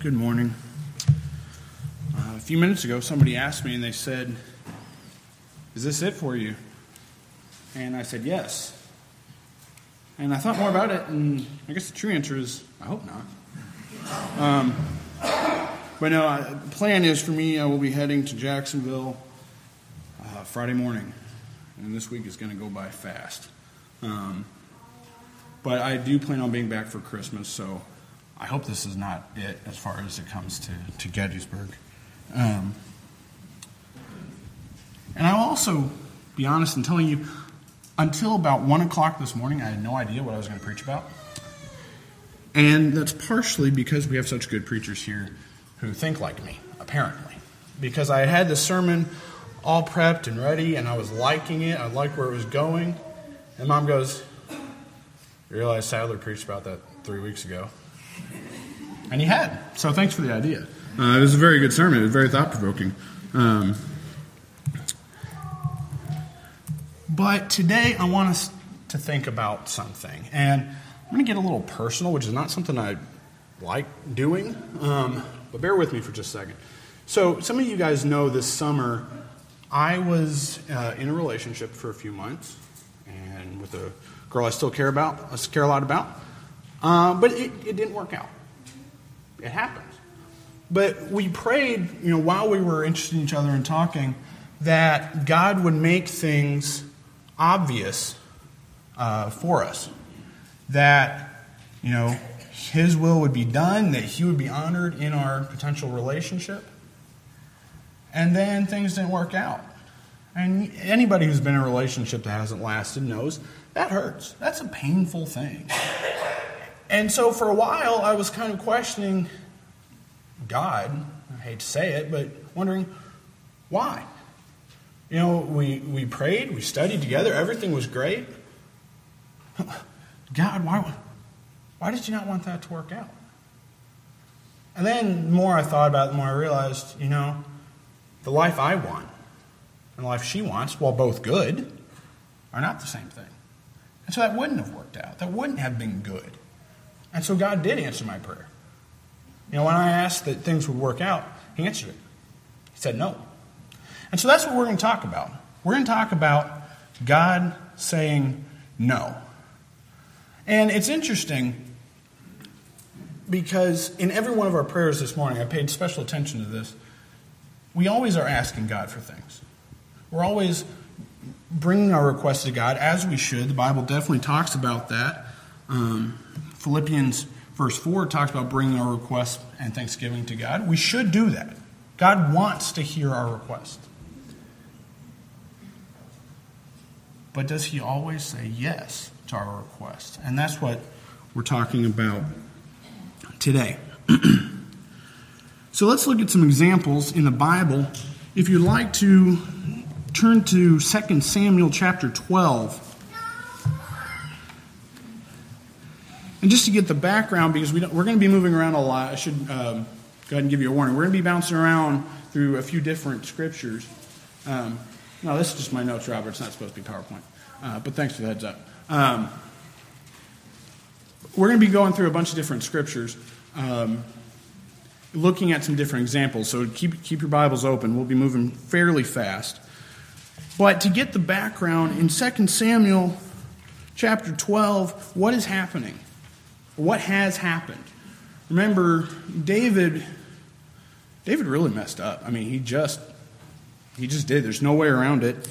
Good morning. A few minutes ago, somebody asked me and they said, "Is this it for you?" And I said, "Yes." And I thought more about it, and I guess the true answer is, I hope not. But no, the plan is for me, I will be heading to Jacksonville Friday morning. And this week is going to go by fast. But I do plan on being back for Christmas, so I hope this is not it as far as it comes to Gettysburg. And I'll also be honest in telling you, until about 1 o'clock this morning, I had no idea what I was going to preach about. And that's partially because we have such good preachers here who think like me, apparently. Because I had the sermon all prepped and ready, and I was liking it. I liked where it was going. And Mom goes, "You realize Sadler preached about that 3 weeks ago?" And he had. So thanks for the idea. It was a very good sermon. It was very thought-provoking. But today I want us to think about something. And I'm going to get a little personal, which is not something I like doing. But bear with me for just a second. So some of you guys know this summer I was in a relationship for a few months. And with a girl I still care a lot about. But it didn't work out. It happens. But we prayed, while we were interested in each other and talking, that God would make things obvious for us. That, His will would be done, that He would be honored in our potential relationship. And then things didn't work out. And anybody who's been in a relationship that hasn't lasted knows that hurts. That's a painful thing. And so for a while, I was kind of questioning God. I hate to say it, but wondering why. We prayed, we studied together, everything was great. God, why did you not want that to work out? And then the more I thought about it, the more I realized, the life I want and the life she wants, while both good, are not the same thing. And so that wouldn't have worked out. That wouldn't have been good. And so God did answer my prayer. When I asked that things would work out, He answered it. He said no. And so that's what we're going to talk about. We're going to talk about God saying no. And it's interesting because in every one of our prayers this morning, I paid special attention to this. We always are asking God for things. We're always bringing our requests to God, as we should. The Bible definitely talks about that. Philippians verse 4 talks about bringing our requests and thanksgiving to God. We should do that. God wants to hear our request. But does He always say yes to our request? And that's what we're talking about today. So let's look at some examples in the Bible. If you'd like to turn to 2 Samuel chapter 12. And just to get the background, because we're going to be moving around a lot, I should go ahead and give you a warning. We're going to be bouncing around through a few different scriptures. No, this is just my notes, Robert. It's not supposed to be PowerPoint. But thanks for the heads up. We're going to be going through a bunch of different scriptures, looking at some different examples. So keep your Bibles open. We'll be moving fairly fast. But to get the background, in 2 Samuel chapter 12, what is happening? What has happened? Remember, David really messed up. I mean, he just did. There's no way around it.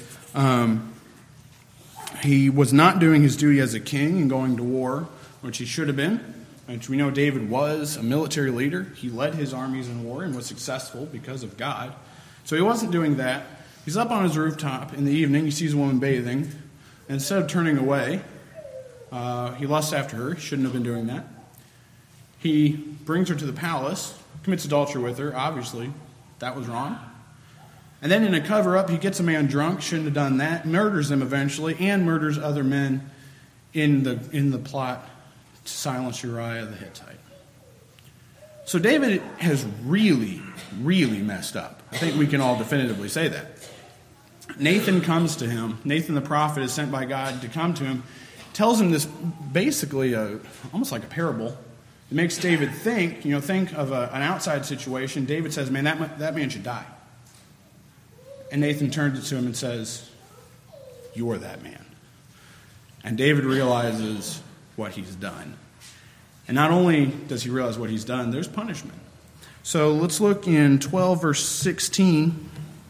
He was not doing his duty as a king and going to war, which he should have been. Which we know David was a military leader. He led his armies in war and was successful because of God. So he wasn't doing that. He's up on his rooftop in the evening. He sees a woman bathing. And instead of turning away, he lusts after her. He shouldn't have been doing that. He brings her to the palace, commits adultery with her. Obviously, that was wrong. And then in a cover-up, he gets a man drunk, shouldn't have done that, murders him eventually, and murders other men in the plot to silence Uriah the Hittite. So David has really, really messed up. I think we can all definitively say that. Nathan comes to him. Nathan the prophet is sent by God to come to him. Tells him this basically almost like a parable. It makes David think of an outside situation. David says, man, that man should die. And Nathan turns to him and says, you're that man. And David realizes what he's done. And not only does he realize what he's done, there's punishment. So let's look in 12 verse 16.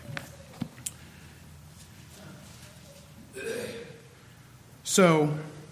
So,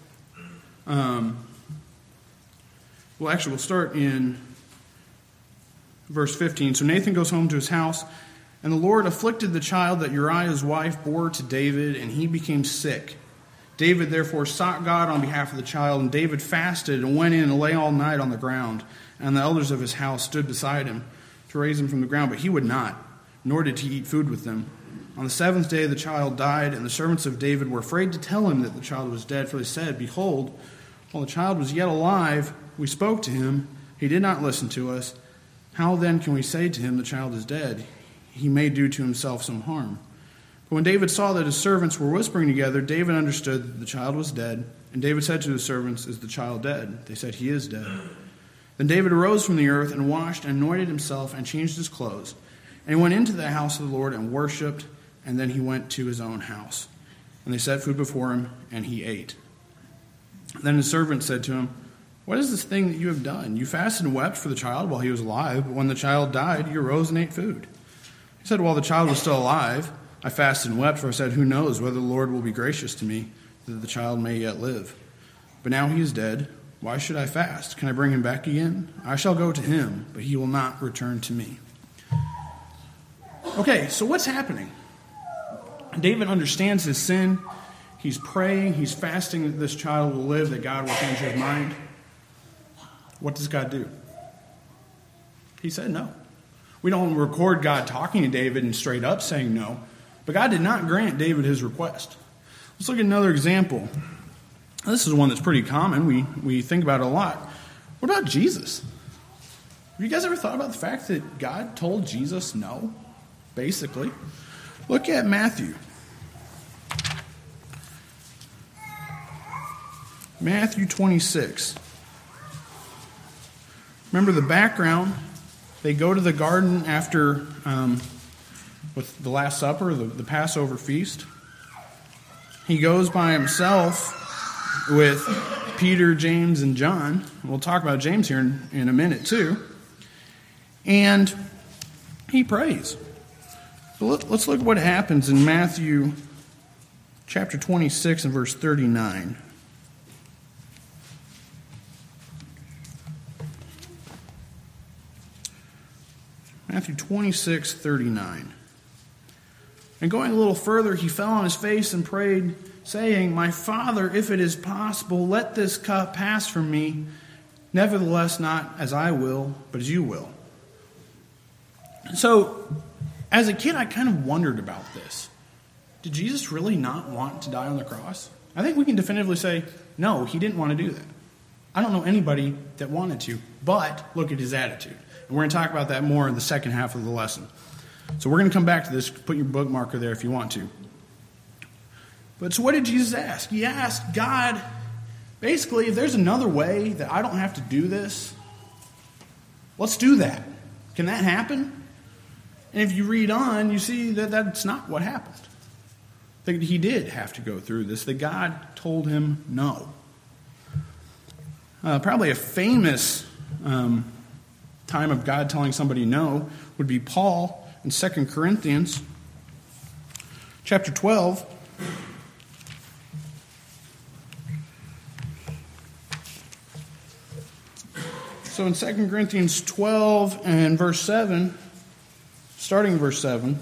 we'll start in verse 15. So Nathan goes home to his house, and the Lord afflicted the child that Uriah's wife bore to David, and he became sick. David therefore sought God on behalf of the child, and David fasted and went in and lay all night on the ground. And the elders of his house stood beside him to raise him from the ground, but he would not, nor did he eat food with them. On the seventh day the child died, and the servants of David were afraid to tell him that the child was dead, for they said, behold, while the child was yet alive, we spoke to him. He did not listen to us. How then can we say to him, the child is dead? He may do to himself some harm. But when David saw that his servants were whispering together, David understood that the child was dead. And David said to his servants, is the child dead? They said, he is dead. Then David arose from the earth and washed and anointed himself and changed his clothes. And he went into the house of the Lord and worshipped, and then he went to his own house. And they set food before him, and he ate. Then his servant said to him, what is this thing that you have done? You fasted and wept for the child while he was alive, but when the child died, you arose and ate food. He said, while the child was still alive, I fasted and wept, for I said, who knows whether the Lord will be gracious to me, that the child may yet live. But now he is dead. Why should I fast? Can I bring him back again? I shall go to him, but he will not return to me. Okay, so what's happening? David understands his sin. He's praying. He's fasting that this child will live, that God will change his mind. What does God do? He said no. We don't record God talking to David and straight up saying no. But God did not grant David his request. Let's look at another example. This is one that's pretty common. We think about it a lot. What about Jesus? Have you guys ever thought about the fact that God told Jesus no? Basically. Look at Matthew. Matthew 26. Remember the background. They go to the garden after with the Last Supper, the Passover feast. He goes by himself with Peter, James, and John. We'll talk about James here in a minute too. And he prays. So let's look at what happens in Matthew chapter 26 and verse 39. Matthew 26:39. And going a little further, he fell on his face and prayed, saying, my Father, if it is possible, let this cup pass from me. Nevertheless, not as I will, but as you will. So, as a kid, I kind of wondered about this. Did Jesus really not want to die on the cross? I think we can definitively say, no, he didn't want to do that. I don't know anybody that wanted to, but look at his attitude. And we're going to talk about that more in the second half of the lesson. So we're going to come back to this. Put your bookmarker there if you want to. But so what did Jesus ask? He asked God, basically, if there's another way that I don't have to do this, let's do that. Can that happen? And if you read on, you see that that's not what happened. That he did have to go through this. That God told him no. Probably a famous time of God telling somebody no would be Paul in 2 Corinthians chapter 12. So in 2 Corinthians 12 and verse 7, starting verse 7,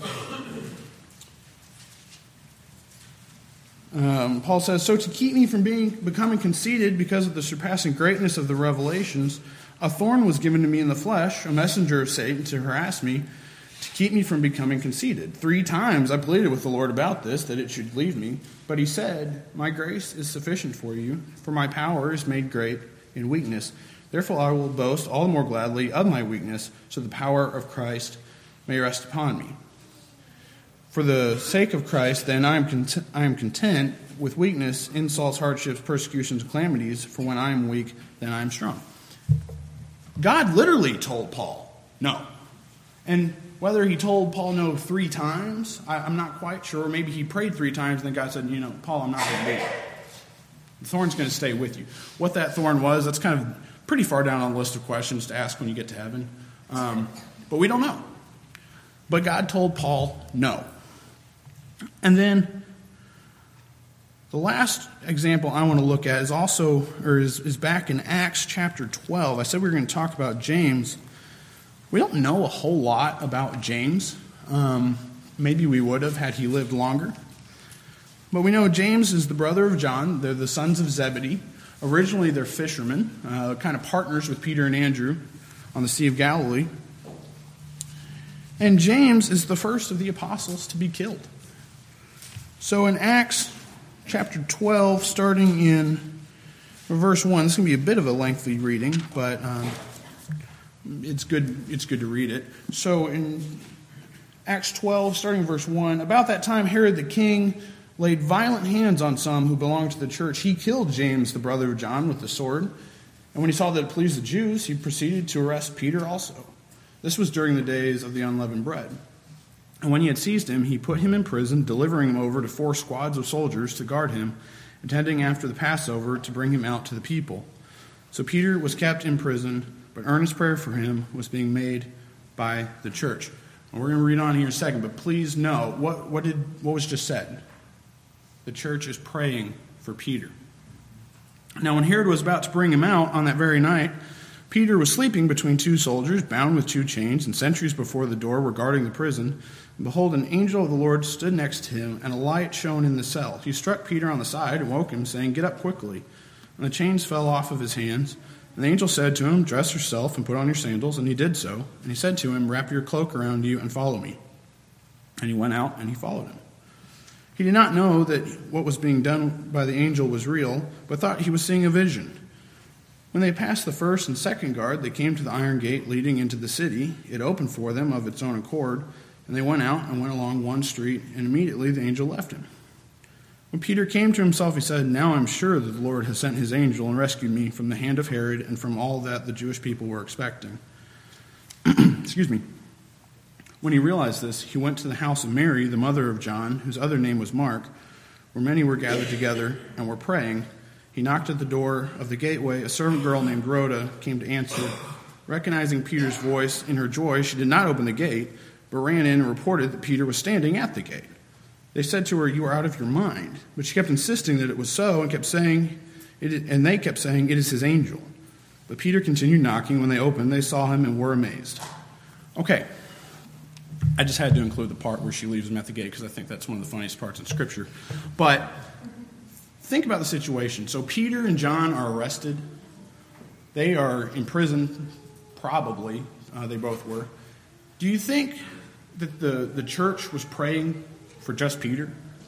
Paul says, so to keep me from becoming conceited because of the surpassing greatness of the revelations, a thorn was given to me in the flesh, a messenger of Satan to harass me, to keep me from becoming conceited. 3 times I pleaded with the Lord about this, that it should leave me. But he said, my grace is sufficient for you, for my power is made great in weakness. Therefore I will boast all the more gladly of my weakness, so the power of Christ may rest upon me. For the sake of Christ, then, I am content with weakness, insults, hardships, persecutions, calamities, for when I am weak, then I am strong. God literally told Paul no. And whether he told Paul no 3 times, I'm not quite sure. Maybe he prayed 3 times and then God said, Paul, I'm not going to do it. The thorn's going to stay with you. What that thorn was, that's kind of pretty far down on the list of questions to ask when you get to heaven. But we don't know. But God told Paul no. And then the last example I want to look at is back in Acts chapter 12. I said we were going to talk about James. We don't know a whole lot about James. Maybe we would have had he lived longer. But we know James is the brother of John. They're the sons of Zebedee. Originally, they're fishermen, kind of partners with Peter and Andrew on the Sea of Galilee. And James is the first of the apostles to be killed. So in Acts chapter 12, starting in verse 1, this is going to be a bit of a lengthy reading, but it's good to read it. So in Acts 12, starting in verse 1, about that time Herod the king laid violent hands on some who belonged to the church. He killed James, the brother of John, with the sword. And when he saw that it pleased the Jews, he proceeded to arrest Peter also. This was during the days of the unleavened bread. And when he had seized him, he put him in prison, delivering him over to 4 squads of soldiers to guard him, intending after the Passover to bring him out to the people. So Peter was kept in prison, but earnest prayer for him was being made by the church. And we're going to read on here in a second, but please know, what was just said? The church is praying for Peter. Now when Herod was about to bring him out on that very night, Peter was sleeping between 2 soldiers, bound with 2 chains, and sentries before the door were guarding the prison. And behold, an angel of the Lord stood next to him, and a light shone in the cell. He struck Peter on the side and woke him, saying, "Get up quickly." And the chains fell off of his hands. And the angel said to him, "Dress yourself and put on your sandals." And he did so. And he said to him, "Wrap your cloak around you and follow me." And he went out and he followed him. He did not know that what was being done by the angel was real, but thought he was seeing a vision. When they passed the first and second guard, they came to the iron gate leading into the city. It opened for them of its own accord, and they went out and went along one street, and immediately the angel left him. When Peter came to himself, he said, "Now I'm sure that the Lord has sent his angel and rescued me from the hand of Herod and from all that the Jewish people were expecting." Excuse me. When he realized this, he went to the house of Mary, the mother of John, whose other name was Mark, where many were gathered together and were praying. He knocked at the door of the gateway. A servant girl named Rhoda came to answer. Recognizing Peter's voice, in her joy, she did not open the gate, but ran in and reported that Peter was standing at the gate. They said to her, "You are out of your mind." But she kept insisting that it was so, and they kept saying, "It is his angel." But Peter continued knocking. When they opened, they saw him and were amazed. Okay, I just had to include the part where she leaves him at the gate because I think that's one of the funniest parts in Scripture. But think about the situation. So Peter and John are arrested. They are in prison, probably. They both were. Do you think that the church was praying for just Peter?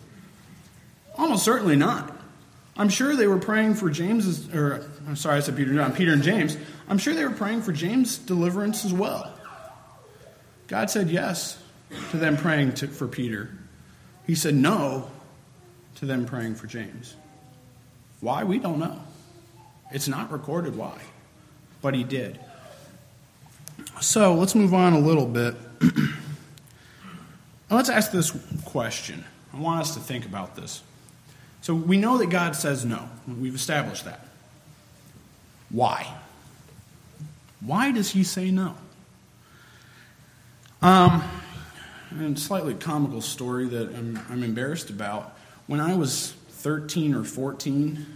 Almost certainly not. I'm sure they were praying for Peter and John, Peter and James. I'm sure they were praying for James' deliverance as well. God said yes to them praying for Peter. He said no to them praying for James. Why? We don't know. It's not recorded why, but he did. So let's move on a little bit. Let's ask this question. I want us to think about this. So we know that God says no. We've established that. Why? Why does he say no? And a slightly comical story that I'm embarrassed about. When I was 13 or 14,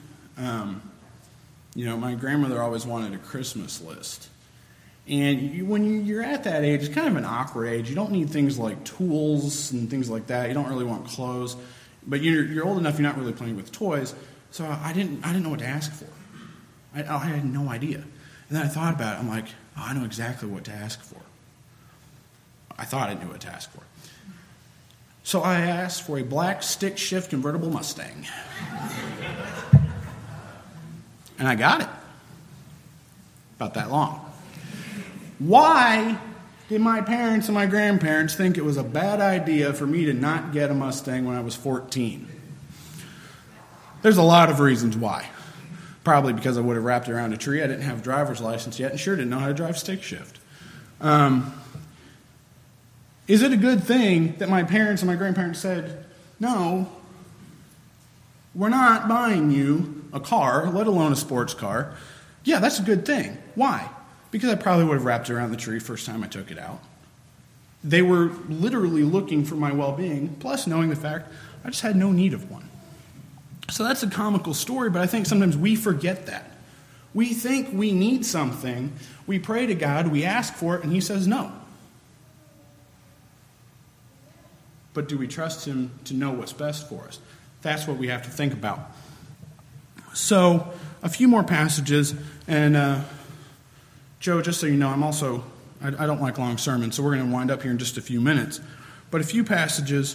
my grandmother always wanted a Christmas list. And when you're at that age, it's kind of an awkward age. You don't need things like tools and things like that. You don't really want clothes. But you're old enough, you're not really playing with toys. So I didn't know what to ask for. I had no idea. And then I thought about it. I'm like, I know exactly what to ask for. I thought I knew what to ask for. So I asked for a black stick-shift convertible Mustang. And I got it. About that long. Why did my parents and my grandparents think it was a bad idea for me to not get a Mustang when I was 14? There's a lot of reasons why. probably because I would have wrapped around a tree. I didn't have a driver's license yet and sure didn't know how to drive stick shift. Is it a good thing that my parents and my grandparents said, no, we're not buying you a car, let alone a sports car? Yeah, that's a good thing. Why? Because I probably would have wrapped it around the tree first time I took it out. They were literally looking for my well-being, plus knowing the fact I just had no need of one. So that's a comical story, but I think sometimes we forget that. We think we need something, we pray to God, we ask for it, and He says no. But do we trust Him to know what's best for us? That's what we have to think about. So, a few more passages, and Joe, just so you know, I don't like long sermons, so we're going to wind up here in just a few minutes. But a few passages.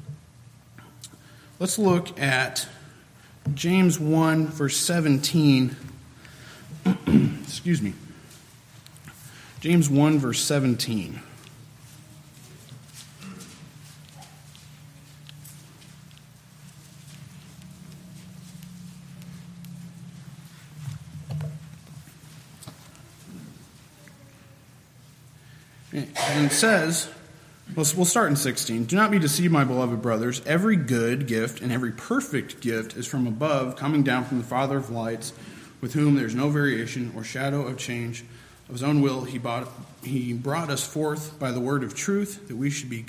Let's look at James 1, verse 17. Excuse me. James 1, verse 17. And it says, we'll start in 16. Do not be deceived, my beloved brothers. Every good gift and every perfect gift is from above, coming down from the Father of lights, with whom there is no variation or shadow of change. Of His own will, He brought us forth by the word of truth, that we should be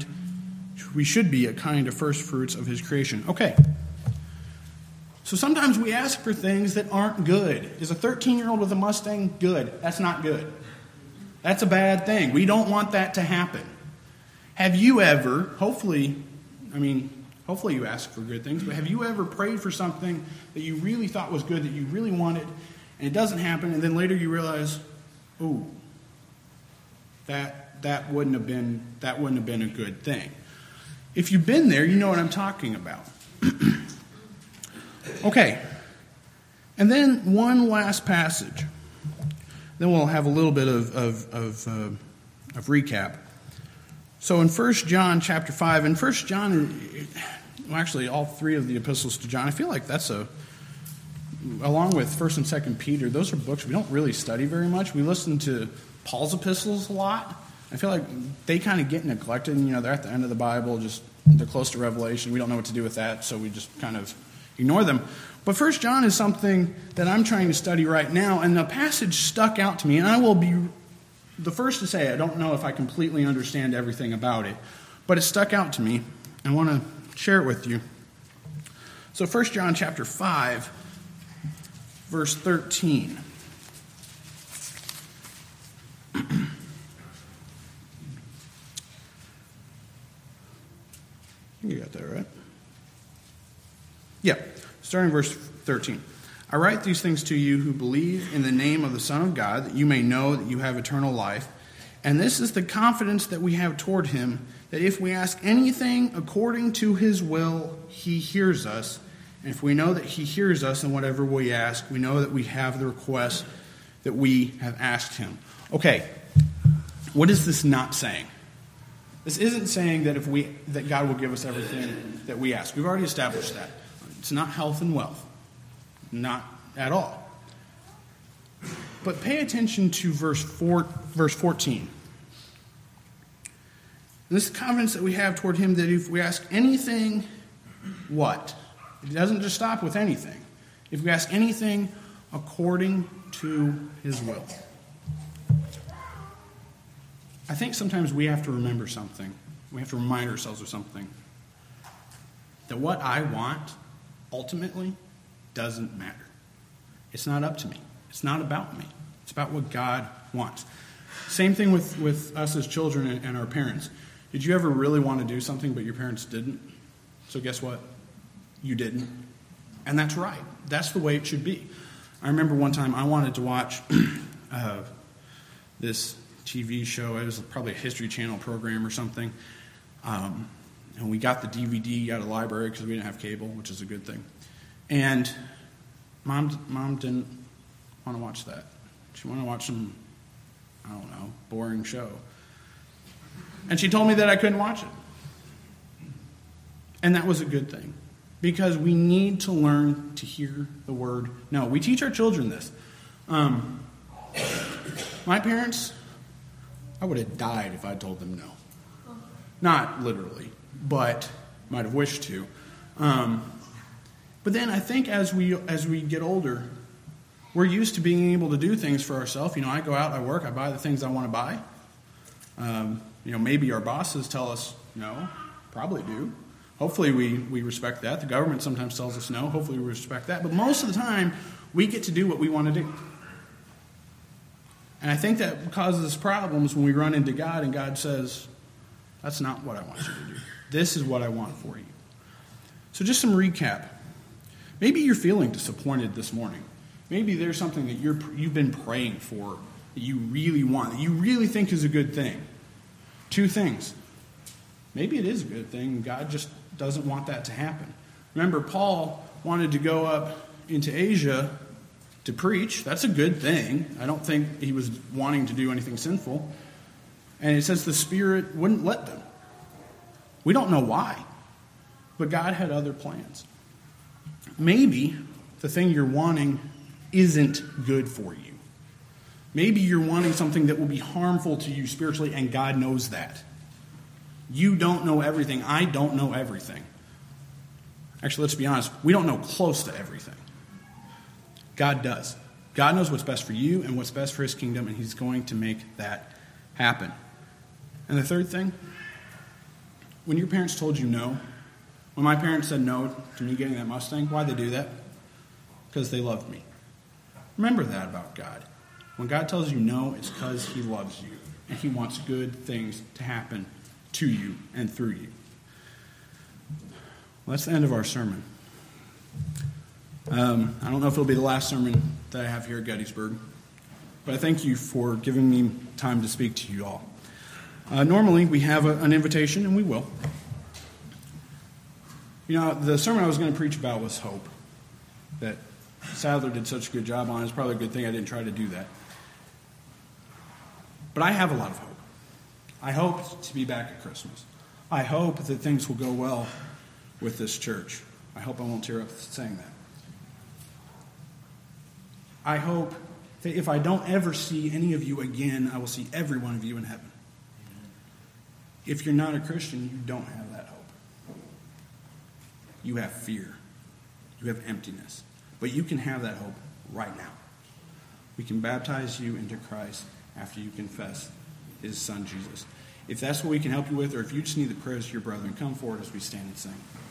a kind of first fruits of His creation. Okay. So sometimes we ask for things that aren't good. Is a 13-year-old with a Mustang good? That's not good. That's a bad thing. We don't want that to happen. Have you ever, hopefully you ask for good things, but have you ever prayed for something that you really thought was good, that you really wanted, and it doesn't happen, and then later you realize, ooh, that wouldn't have been a good thing. If you've been there, you know what I'm talking about. Okay. And then one last passage. Then we'll have a little bit of recap. So in 1 John chapter 5, and 1 John, actually all three of the epistles to John, I feel like that's along with 1 and 2 Peter, those are books we don't really study very much. We listen to Paul's epistles a lot. I feel like they kind of get neglected. They're at the end of the Bible, they're close to Revelation. We don't know what to do with that, so we just kind of ignore them. But 1 John is something that I'm trying to study right now, and the passage stuck out to me, and I will be the first to say I don't know if I completely understand everything about it, but it stuck out to me. I want to share it with you. So 1 John chapter 5, verse 13. You got that right? Yeah. Starting verse 13. I write these things to you who believe in the name of the Son of God, that you may know that you have eternal life. And this is the confidence that we have toward Him, that if we ask anything according to His will, He hears us. And if we know that He hears us in whatever we ask, we know that we have the request that we have asked Him. Okay, what is this not saying? This isn't saying that God will give us everything that we ask. We've already established that. It's not health and wealth. Not at all. But pay attention to verse 14. And this confidence that we have toward Him, that if we ask anything, what? It doesn't just stop with anything. If we ask anything according to His will. I think sometimes we have to remember something. We have to remind ourselves of something. That what I want, ultimately, doesn't matter. It's not up to me. It's not about me. It's about what God wants. Same thing with us as children and our parents. Did you ever really want to do something but your parents didn't? So guess what? You didn't. And that's right. That's the way it should be. I remember one time I wanted to watch this TV show. It was probably a History Channel program or something. And we got the DVD out of the library because we didn't have cable, which is a good thing. And Mom didn't want to watch that. She wanted to watch some, boring show. And she told me that I couldn't watch it. And that was a good thing. because we need to learn to hear the word no. We teach our children this. My parents, I would have died if I told them no. Not literally, but might have wished to. But then I think as we get older, we're used to being able to do things for ourselves. I go out, I work, I buy the things I want to buy. Maybe our bosses tell us no, probably do. Hopefully we respect that. The government sometimes tells us no. Hopefully we respect that. But most of the time, we get to do what we want to do. And I think that causes us problems when we run into God and God says, that's not what I want you to do. This is what I want for you. So just some recap. Maybe you're feeling disappointed this morning. Maybe there's something that you've been praying for that you really want, that you really think is a good thing. Two things. Maybe it is a good thing. God just doesn't want that to happen. Remember, Paul wanted to go up into Asia to preach. That's a good thing. I don't think he was wanting to do anything sinful. And it says the Spirit wouldn't let them. We don't know why. But God had other plans. Maybe the thing you're wanting isn't good for you. Maybe you're wanting something that will be harmful to you spiritually, and God knows that. You don't know everything. I don't know everything. Actually, let's be honest. We don't know close to everything. God does. God knows what's best for you and what's best for His kingdom, and He's going to make that happen. And the third thing, when your parents told you no, when my parents said no to me getting that Mustang, why'd they do that? Because they loved me. Remember that about God. When God tells you no, it's because He loves you, and He wants good things to happen to you and through you. Well, that's the end of our sermon. I don't know if it'll be the last sermon that I have here at Gettysburg, but I thank you for giving me time to speak to you all. Normally, we have an invitation, and we will. The sermon I was going to preach about was hope, that Sadler did such a good job on. It's probably a good thing I didn't try to do that. But I have a lot of hope. I hope to be back at Christmas. I hope that things will go well with this church. I hope I won't tear up saying that. I hope that if I don't ever see any of you again, I will see every one of you in heaven. If you're not a Christian, you don't have that hope. You have fear. You have emptiness. But you can have that hope right now. We can baptize you into Christ after you confess His Son, Jesus. If that's what we can help you with, or if you just need the prayers of your brethren, come forward as we stand and sing.